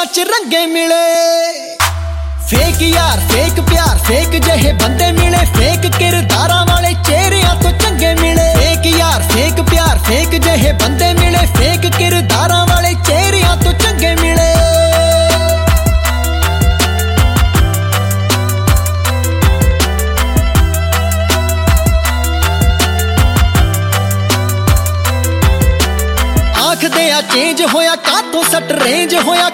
च रंगे मिले। फेक यार फेक प्यार फेक जहे बंदे मिले, फेक किरदारां वाले चेहरियां तो चंगे मिले। फेक यार फेक प्यार फेक जहे बंदे मिले, फेक किरदारां वाले चेहरियां तो चंगे मिले। आखदे आ चेंज होया कातों सट रेंज होया,